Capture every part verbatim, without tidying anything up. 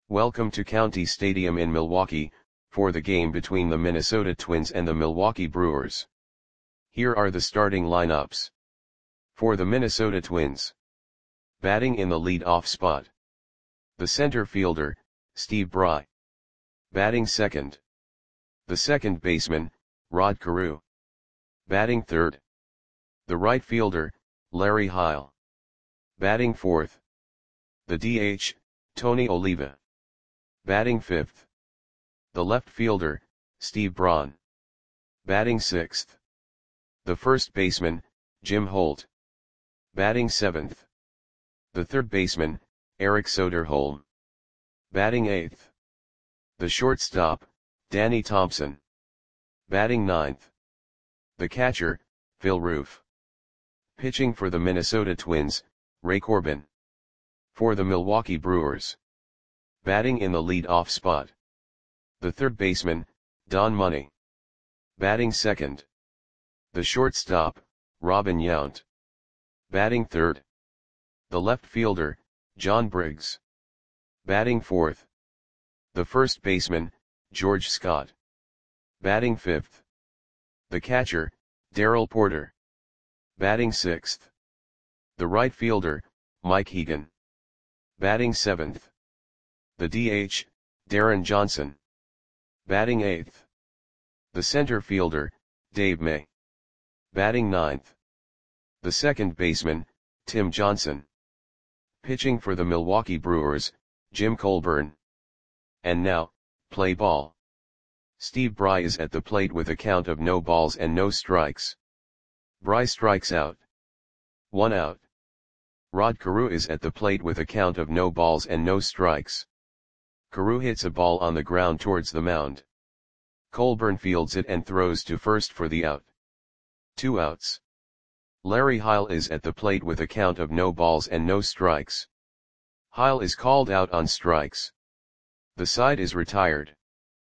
Welcome to County Stadium in Milwaukee, for the game between the Minnesota Twins and the Milwaukee Brewers. Here are the starting lineups. For the Minnesota Twins. Batting in the lead-off spot. The center fielder, Steve Bry. Batting second. The second baseman, Rod Carew. Batting third. The right fielder, Larry Heil. Batting fourth. The D H, Tony Oliva. Batting fifth. The left fielder, Steve Braun. Batting sixth. The first baseman, Jim Holt. Batting seventh. The third baseman, Eric Soderholm. Batting eighth. The shortstop, Danny Thompson. Batting ninth. The catcher, Phil Roof. Pitching for the Minnesota Twins, Ray Corbin. For the Milwaukee Brewers. Batting in the lead-off spot. The third baseman, Don Money. Batting second. The shortstop, Robin Yount. Batting third. The left fielder, John Briggs. Batting fourth. The first baseman, George Scott. Batting fifth. The catcher, Darrell Porter. Batting sixth. The right fielder, Mike Hegan. Batting seventh. The D H, Darren Johnson. Batting eighth. The center fielder, Dave May. Batting ninth. The second baseman, Tim Johnson. Pitching for the Milwaukee Brewers, Jim Colburn. And now, play ball. Steve Bry is at the plate with a count of no balls and no strikes. Bry strikes out. One out. Rod Carew is at the plate with a count of no balls and no strikes. Carew hits a ball on the ground towards the mound. Colburn fields it and throws to first for the out. Two outs. Larry Heil is at the plate with a count of no balls and no strikes. Heil is called out on strikes. The side is retired.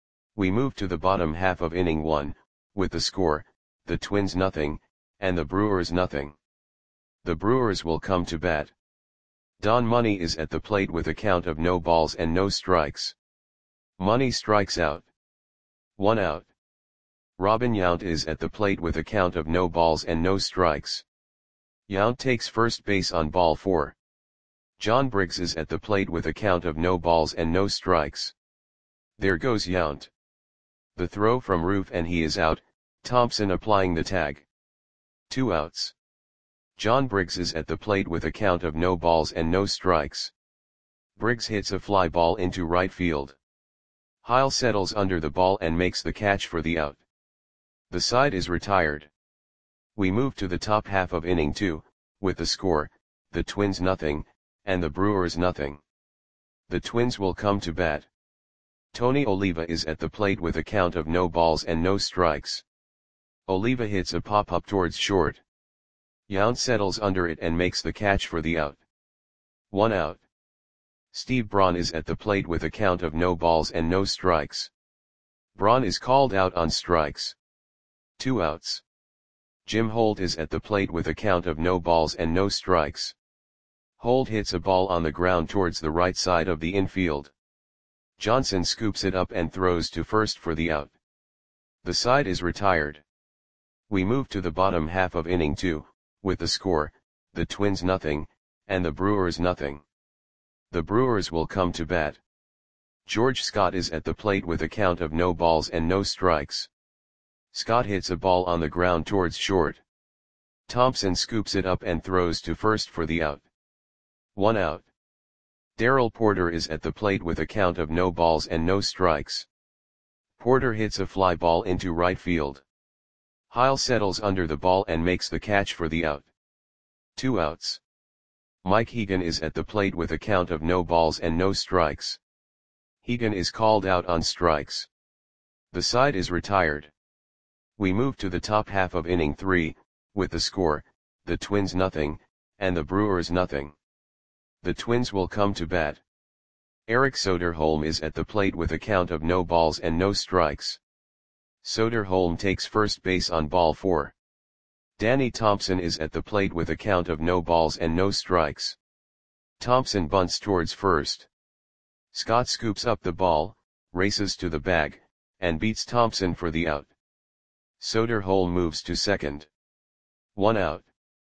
We move to the bottom half of inning one, with the score, the Twins nothing, and the Brewers nothing. The Brewers will come to bat. Don Money is at the plate with a count of no balls and no strikes. Money strikes out. One out. Robin Yount is at the plate with a count of no balls and no strikes. Yount takes first base on ball four. John Briggs is at the plate with a count of no balls and no strikes. There goes Yount. The throw from Roof and he is out, Thompson applying the tag. Two outs. John Briggs is at the plate with a count of no balls and no strikes. Briggs hits a fly ball into right field. Heil settles under the ball and makes the catch for the out. The side is retired. We move to the top half of inning two, with the score, the Twins nothing, and the Brewers nothing. The Twins will come to bat. Tony Oliva is at the plate with a count of no balls and no strikes. Oliva hits a pop-up towards short. Yount settles under it and makes the catch for the out. One out. Steve Braun is at the plate with a count of no balls and no strikes. Braun is called out on strikes. Two outs. Jim Holt is at the plate with a count of no balls and no strikes. Holt hits a ball on the ground towards the right side of the infield. Johnson scoops it up and throws to first for the out. The side is retired. We move to the bottom half of inning two, with the score, the Twins nothing, and the Brewers nothing. The Brewers will come to bat. George Scott is at the plate with a count of no balls and no strikes. Scott hits a ball on the ground towards short. Thompson scoops it up and throws to first for the out. One out. Darrell Porter is at the plate with a count of no balls and no strikes. Porter hits a fly ball into right field. Heil settles under the ball and makes the catch for the out. Two outs. Mike Hegan is at the plate with a count of no balls and no strikes. Hegan is called out on strikes. The side is retired. We move to the top half of inning three, with the score, the Twins nothing, and the Brewers nothing. The Twins will come to bat. Eric Soderholm is at the plate with a count of no balls and no strikes. Soderholm takes first base on ball four. Danny Thompson is at the plate with a count of no balls and no strikes. Thompson bunts towards first. Scott scoops up the ball, races to the bag, and beats Thompson for the out. Soderholm moves to second. One out.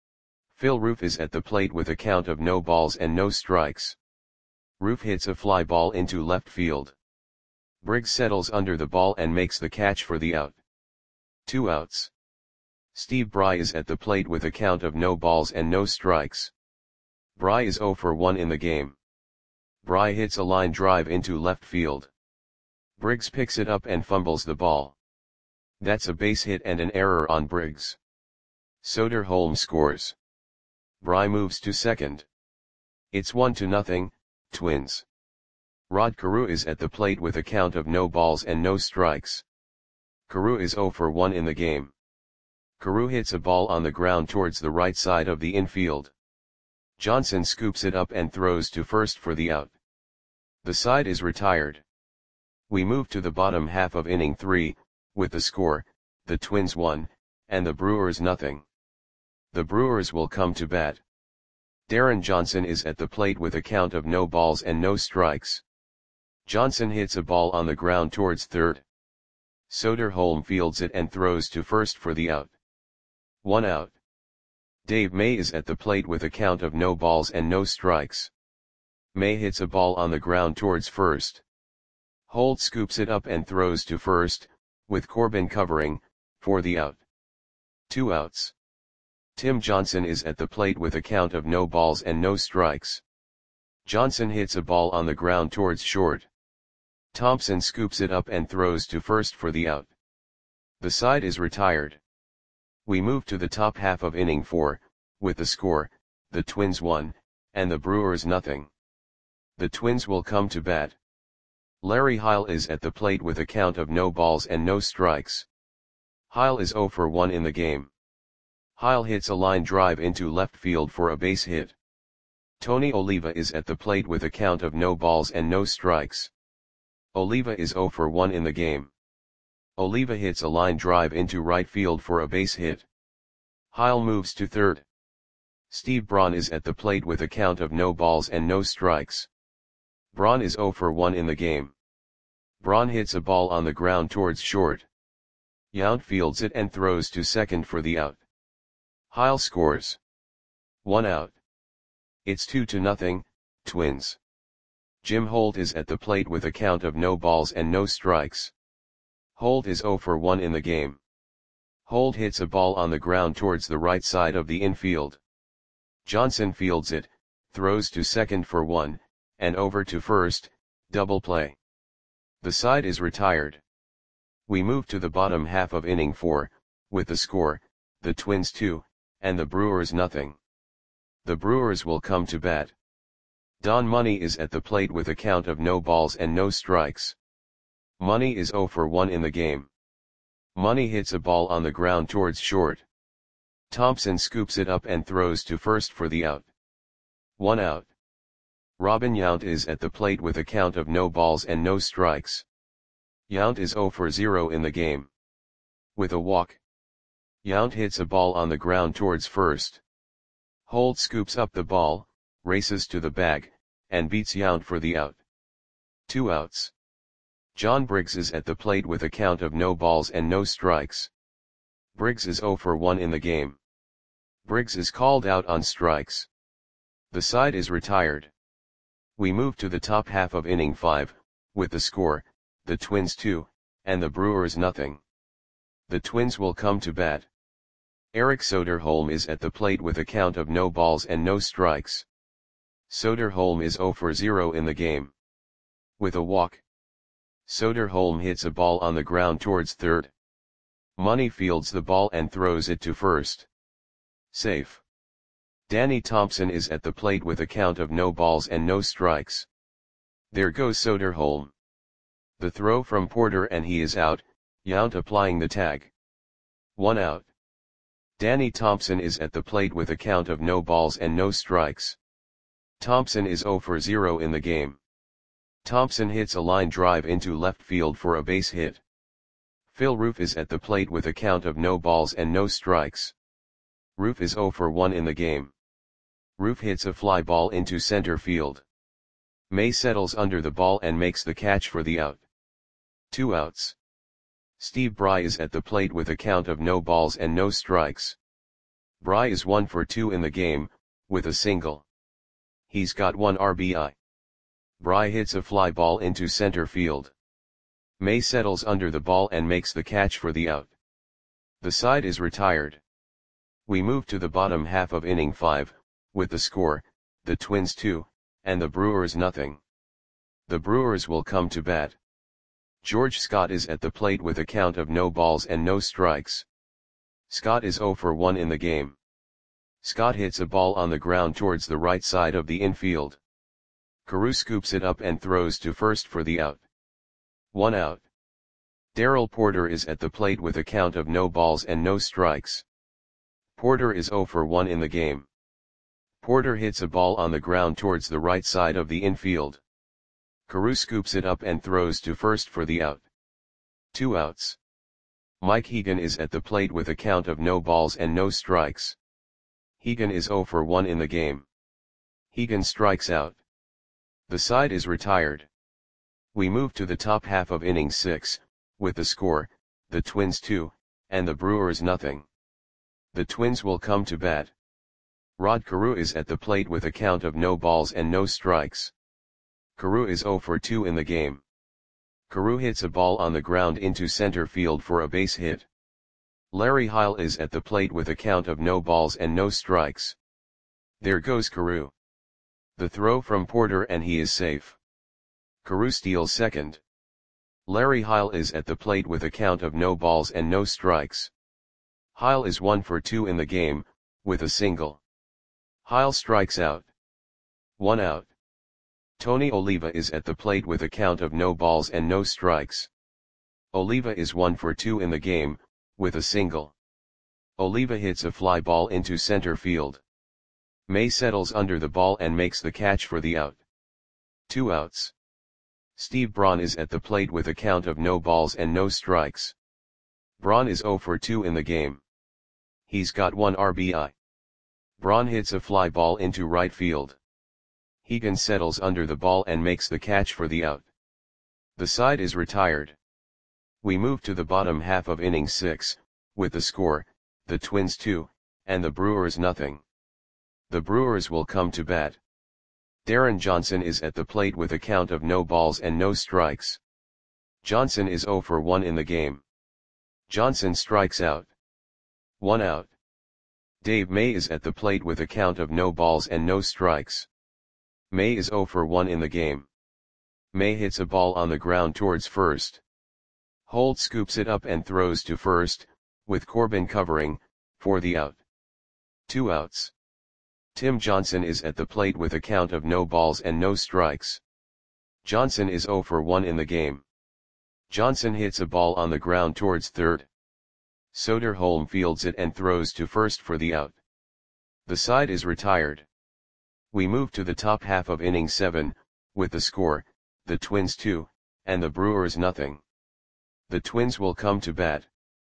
Phil Roof is at the plate with a count of no balls and no strikes. Roof hits a fly ball into left field. Briggs settles under the ball and makes the catch for the out. Two outs. Steve Bry is at the plate with a count of no balls and no strikes. Bry is zero for one in the game. Bry hits a line drive into left field. Briggs picks it up and fumbles the ball. That's a base hit and an error on Briggs. Soderholm scores. Bry moves to second. It's one to nothing, Twins. Rod Carew is at the plate with a count of no balls and no strikes. Carew is zero for one in the game. Carew hits a ball on the ground towards the right side of the infield. Johnson scoops it up and throws to first for the out. The side is retired. We move to the bottom half of inning three, with the score, the Twins one, and the Brewers nothing. The Brewers will come to bat. Darren Johnson is at the plate with a count of no balls and no strikes. Johnson hits a ball on the ground towards third. Soderholm fields it and throws to first for the out. One out. Dave May is at the plate with a count of no balls and no strikes. May hits a ball on the ground towards first. Holt scoops it up and throws to first, with Corbin covering, for the out. Two outs. Tim Johnson is at the plate with a count of no balls and no strikes. Johnson hits a ball on the ground towards short. Thompson scoops it up and throws to first for the out. The side is retired. We move to the top half of inning four, with the score, the Twins one, and the Brewers nothing. The Twins will come to bat. Larry Heil is at the plate with a count of no balls and no strikes. Heil is zero for one in the game. Heil hits a line drive into left field for a base hit. Tony Oliva is at the plate with a count of no balls and no strikes. Oliva is zero for one in the game. Oliva hits a line drive into right field for a base hit. Heil moves to third. Steve Braun is at the plate with a count of no balls and no strikes. Braun is zero for one in the game. Braun hits a ball on the ground towards short. Yount fields it and throws to second for the out. Heil scores. One out. It's two to nothing, Twins. Jim Holt is at the plate with a count of no balls and no strikes. Holt is zero for one in the game. Holt hits a ball on the ground towards the right side of the infield. Johnson fields it, throws to second for one, and over to first, double play. The side is retired. We move to the bottom half of inning four, with the score, the Twins two, and the Brewers nothing. The Brewers will come to bat. Don Money is at the plate with a count of no balls and no strikes. Money is zero for one in the game. Money hits a ball on the ground towards short. Thompson scoops it up and throws to first for the out. One out. Robin Yount is at the plate with a count of no balls and no strikes. Yount is zero for zero in the game. With a walk. Yount hits a ball on the ground towards first. Holt scoops up the ball, races to the bag, and beats Yount for the out. Two outs. John Briggs is at the plate with a count of no balls and no strikes. Briggs is zero for one in the game. Briggs is called out on strikes. The side is retired. We move to the top half of inning five, with the score, the Twins two, and the Brewers nothing. The Twins will come to bat. Eric Soderholm is at the plate with a count of no balls and no strikes. Soderholm is zero for zero in the game. With a walk. Soderholm hits a ball on the ground towards third. Money fields the ball and throws it to first. Safe. Danny Thompson is at the plate with a count of no balls and no strikes. There goes Soderholm. The throw from Porter and he is out, Yount applying the tag. One out. Danny Thompson is at the plate with a count of no balls and no strikes. Thompson is zero for zero in the game. Thompson hits a line drive into left field for a base hit. Phil Roof is at the plate with a count of no balls and no strikes. Roof is zero for one in the game. Roof hits a fly ball into center field. May settles under the ball and makes the catch for the out. Two outs. Steve Bry is at the plate with a count of no balls and no strikes. Bry is one for two in the game, with a single. He's got one R B I. Bry hits a fly ball into center field. May settles under the ball and makes the catch for the out. The side is retired. We move to the bottom half of inning five, with the score, the Twins two, and the Brewers nothing. The Brewers will come to bat. George Scott is at the plate with a count of no balls and no strikes. Scott is zero for one in the game. Scott hits a ball on the ground towards the right side of the infield. Carew scoops it up and throws to first for the out. One out. Darrell Porter is at the plate with a count of no balls and no strikes. Porter is zero for one in the game. Porter hits a ball on the ground towards the right side of the infield. Carew scoops it up and throws to first for the out. Two outs. Mike Hegan is at the plate with a count of no balls and no strikes. Hegan is zero for one in the game. Hegan strikes out. The side is retired. We move to the top half of inning six, with the score, the Twins two, and the Brewers nothing. The Twins will come to bat. Rod Carew is at the plate with a count of no balls and no strikes. Carew is zero for two in the game. Carew hits a ball on the ground into center field for a base hit. Larry Heil is at the plate with a count of no balls and no strikes. There goes Carew. The throw from Porter and he is safe. Carew steals second. Larry Heil is at the plate with a count of no balls and no strikes. Heil is one for two in the game, with a single. Heil strikes out. One out. Tony Oliva is at the plate with a count of no balls and no strikes. Oliva is one for two in the game, with a single. Oliva hits a fly ball into center field. May settles under the ball and makes the catch for the out. Two outs. Steve Braun is at the plate with a count of no balls and no strikes. Braun is zero for two in the game. He's got one R B I. Braun hits a fly ball into right field. Hegan settles under the ball and makes the catch for the out. The side is retired. We move to the bottom half of inning six, with the score, the Twins two, and the Brewers nothing. The Brewers will come to bat. Darren Johnson is at the plate with a count of no balls and no strikes. Johnson is zero for one in the game. Johnson strikes out. One out. Dave May is at the plate with a count of no balls and no strikes. May is zero for one in the game. May hits a ball on the ground towards first. Holt scoops it up and throws to first, with Corbin covering, for the out. Two outs. Tim Johnson is at the plate with a count of no balls and no strikes. Johnson is zero for one in the game. Johnson hits a ball on the ground towards third. Soderholm fields it and throws to first for the out. The side is retired. We move to the top half of inning seven, with the score, the Twins two, and the Brewers nothing. The Twins will come to bat.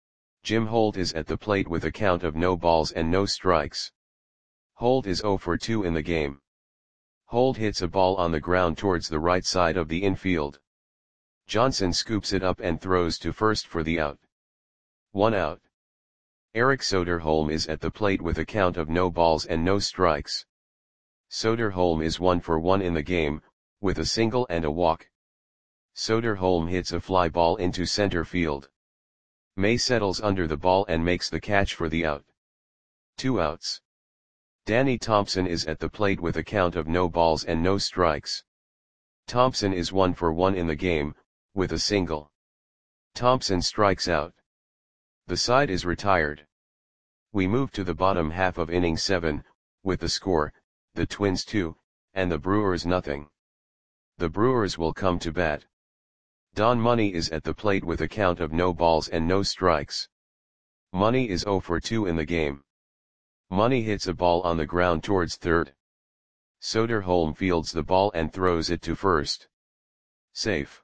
Jim Holt is at the plate with a count of no balls and no strikes. Holt is zero for two in the game. Holt hits a ball on the ground towards the right side of the infield. Johnson scoops it up and throws to first for the out. One out. Eric Soderholm is at the plate with a count of no balls and no strikes. Soderholm is one for one in the game, with a single and a walk. Soderholm hits a fly ball into center field. May settles under the ball and makes the catch for the out. Two outs. Danny Thompson is at the plate with a count of no balls and no strikes. Thompson is one for one in the game, with a single. Thompson strikes out. The side is retired. We move to the bottom half of inning seven, with the score, the Twins two, and the Brewers nothing. The Brewers will come to bat. Don Money is at the plate with a count of no balls and no strikes. Money is zero for two in the game. Money hits a ball on the ground towards third. Soderholm fields the ball and throws it to first. Safe.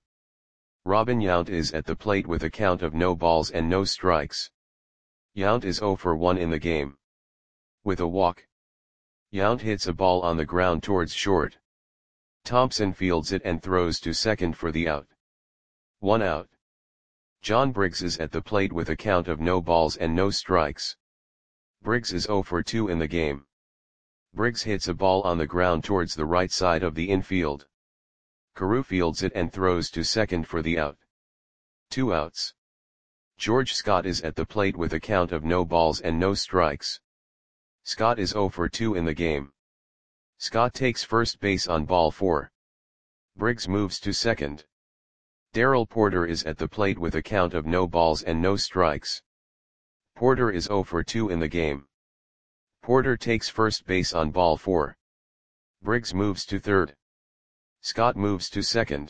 Robin Yount is at the plate with a count of no balls and no strikes. Yount is zero for one in the game. With a walk. Yount hits a ball on the ground towards short. Thompson fields it and throws to second for the out. One out. John Briggs is at the plate with a count of no balls and no strikes. Briggs is zero for two in the game. Briggs hits a ball on the ground towards the right side of the infield. Carew fields it and throws to second for the out. Two outs. George Scott is at the plate with a count of no balls and no strikes. Scott is zero for two in the game. Scott takes first base on ball four. Briggs moves to second. Darrell Porter is at the plate with a count of no balls and no strikes. Porter is zero for two in the game. Porter takes first base on ball four. Briggs moves to third. Scott moves to second.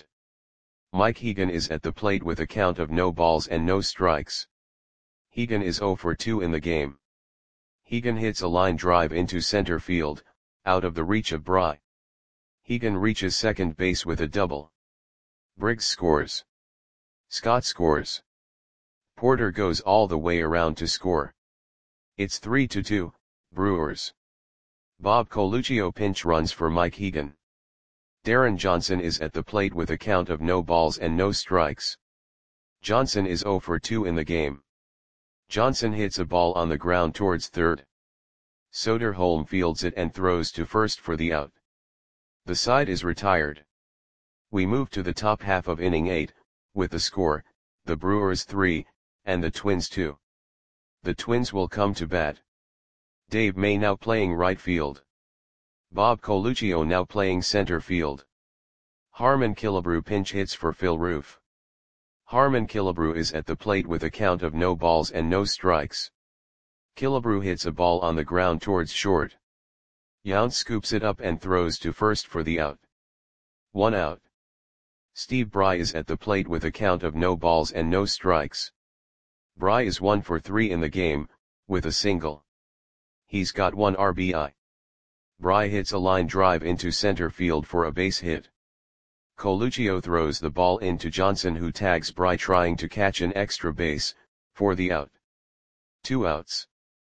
Mike Hegan is at the plate with a count of no balls and no strikes. Hegan is zero for two in the game. Hegan hits a line drive into center field, out of the reach of Bry. Hegan reaches second base with a double. Briggs scores. Scott scores. Porter goes all the way around to score. It's three to two, Brewers. Bob Coluccio pinch runs for Mike Hegan. Darren Johnson is at the plate with a count of no balls and no strikes. Johnson is zero for two in the game. Johnson hits a ball on the ground towards third. Soderholm fields it and throws to first for the out. The side is retired. We move to the top half of inning eight, with the score, the Brewers three, and the Twins two. The Twins will come to bat. Dave May now playing right field. Bob Coluccio now playing center field. Harmon Killebrew pinch hits for Phil Roof. Harmon Killebrew is at the plate with a count of no balls and no strikes. Killebrew hits a ball on the ground towards short. Yount scoops it up and throws to first for the out. One out. Steve Bry is at the plate with a count of no balls and no strikes. Bry is one for three in the game, with a single. He's got one R B I. Bry hits a line drive into center field for a base hit. Coluccio throws the ball into Johnson, who tags Bry trying to catch an extra base, for the out. Two outs.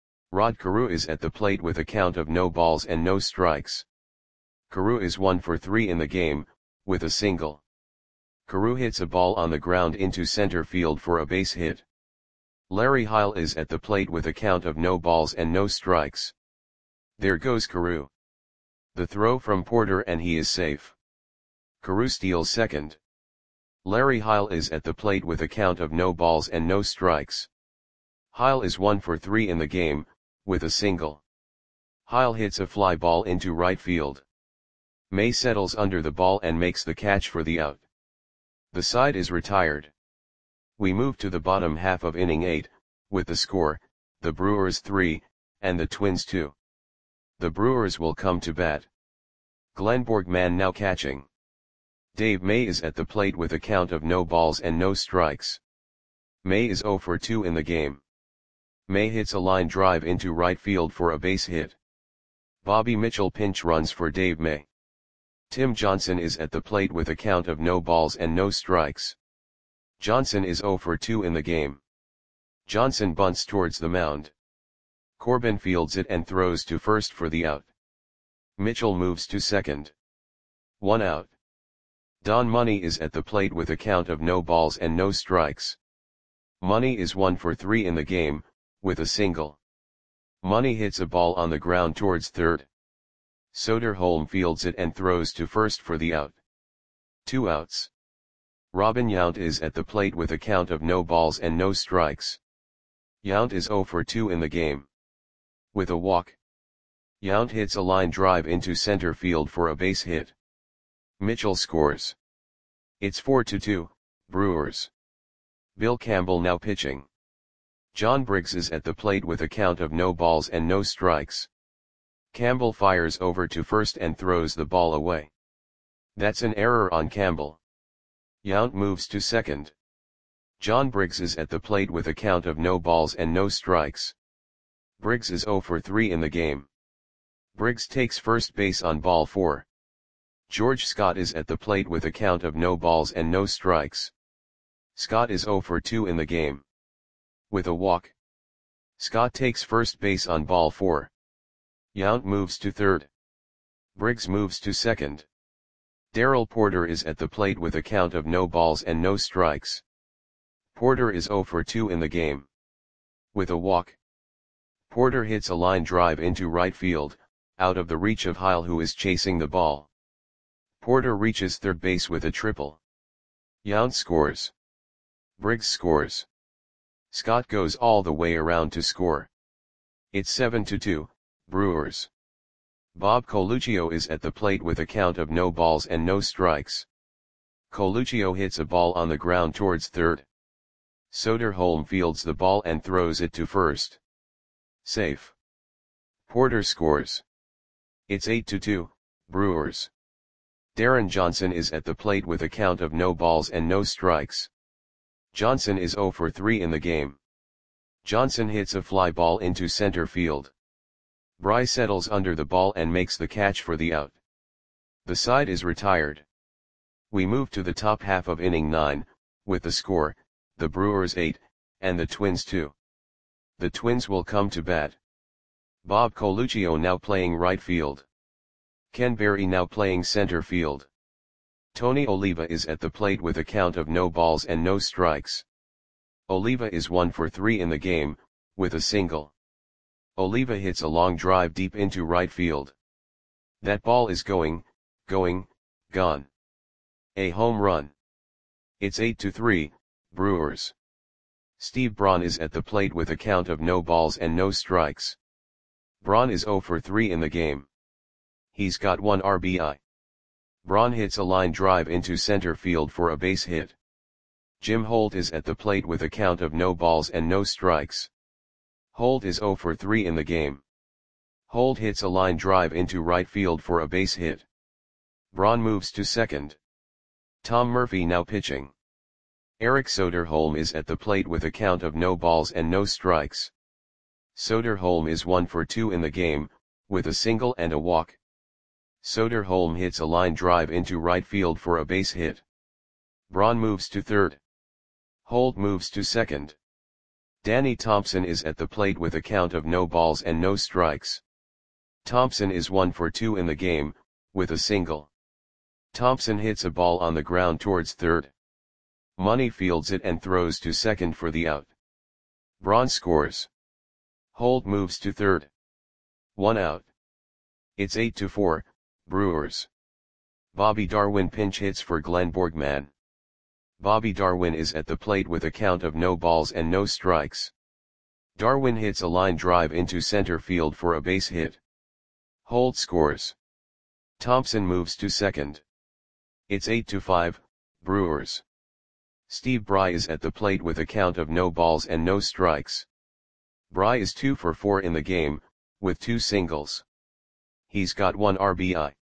Rod Carew is at the plate with a count of no balls and no strikes. Carew is one for three in the game, with a single. Carew hits a ball on the ground into center field for a base hit. Larry Heil is at the plate with a count of no balls and no strikes. There goes Carew. The throw from Porter and he is safe. Carew steals second. Larry Heil is at the plate with a count of no balls and no strikes. Heil is one for three in the game, with a single. Heil hits a fly ball into right field. May settles under the ball and makes the catch for the out. The side is retired. We move to the bottom half of inning eight, with the score, the Brewers three, and the Twins two. The Brewers will come to bat. Glenn Borgman now catching. Dave May is at the plate with a count of no balls and no strikes. May is zero for two in the game. May hits a line drive into right field for a base hit. Bobby Mitchell pinch runs for Dave May. Tim Johnson is at the plate with a count of no balls and no strikes. Johnson is zero for two in the game. Johnson bunts towards the mound. Corbin fields it and throws to first for the out. Mitchell moves to second. One out. Don Money is at the plate with a count of no balls and no strikes. Money is one for three in the game, with a single. Money hits a ball on the ground towards third. Soderholm fields it and throws to first for the out. Two outs. Robin Yount is at the plate with a count of no balls and no strikes. Yount is zero for two in the game. With a walk. Yount hits a line drive into center field for a base hit. Mitchell scores. It's four to two, Brewers. Bill Campbell now pitching. John Briggs is at the plate with a count of no balls and no strikes. Campbell fires over to first and throws the ball away. That's an error on Campbell. Yount moves to second. John Briggs is at the plate with a count of no balls and no strikes. Briggs is zero for three in the game. Briggs takes first base on ball four. George Scott is at the plate with a count of no balls and no strikes. Scott is zero for two in the game. With a walk. Scott takes first base on ball four. Yount moves to third. Briggs moves to second. Darrell Porter is at the plate with a count of no balls and no strikes. Porter is zero for two in the game. With a walk, Porter hits a line drive into right field, out of the reach of Heil, who is chasing the ball. Porter reaches third base with a triple. Yount scores. Briggs scores. Scott goes all the way around to score. It's seven to two, Brewers. Bob Coluccio is at the plate with a count of no balls and no strikes. Coluccio hits a ball on the ground towards third. Soderholm fields the ball and throws it to first. Safe. Porter scores. It's eight to two, Brewers. Darren Johnson is at the plate with a count of no balls and no strikes. Johnson is zero for three in the game. Johnson hits a fly ball into center field. Bry settles under the ball and makes the catch for the out. The side is retired. We move to the top half of inning nine, with the score, the Brewers eight, and the Twins two. The Twins will come to bat. Bob Coluccio now playing right field. Ken Berry now playing center field. Tony Oliva is at the plate with a count of no balls and no strikes. Oliva is one for three in the game, with a single. Oliva hits a long drive deep into right field. That ball is going, going, gone. A home run. It's eight to three, Brewers. Steve Braun is at the plate with a count of no balls and no strikes. Braun is zero for three in the game. He's got one R B I. Braun hits a line drive into center field for a base hit. Jim Holt is at the plate with a count of no balls and no strikes. Holt is zero for three in the game. Holt hits a line drive into right field for a base hit. Braun moves to second. Tom Murphy now pitching. Eric Soderholm is at the plate with a count of no balls and no strikes. Soderholm is one for two in the game, with a single and a walk. Soderholm hits a line drive into right field for a base hit. Braun moves to third. Holt moves to second. Danny Thompson is at the plate with a count of no balls and no strikes. Thompson is one for two in the game, with a single. Thompson hits a ball on the ground towards third. Money fields it and throws to second for the out. Braun scores. Holt moves to third. One out. It's eight to four, Brewers. Bobby Darwin pinch hits for Glenn Borgman. Bobby Darwin is at the plate with a count of no balls and no strikes. Darwin hits a line drive into center field for a base hit. Holt scores. Thompson moves to second. It's eight to five, Brewers. Steve Bry is at the plate with a count of no balls and no strikes. Bry is two for four in the game, with two singles. He's got one R B I.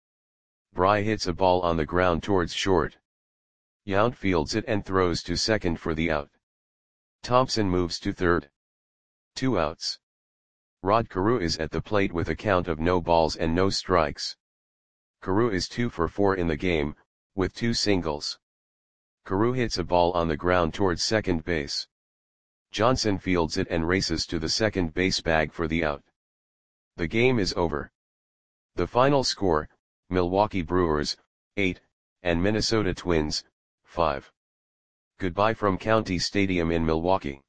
Bry hits a ball on the ground towards short. Yount fields it and throws to second for the out. Thompson moves to third. Two outs. Rod Carew is at the plate with a count of no balls and no strikes. Carew is two for four in the game, with two singles. Carew hits a ball on the ground towards second base. Johnson fields it and races to the second base bag for the out. The game is over. The final score, Milwaukee Brewers, eight, and Minnesota Twins, five. Goodbye from County Stadium in Milwaukee.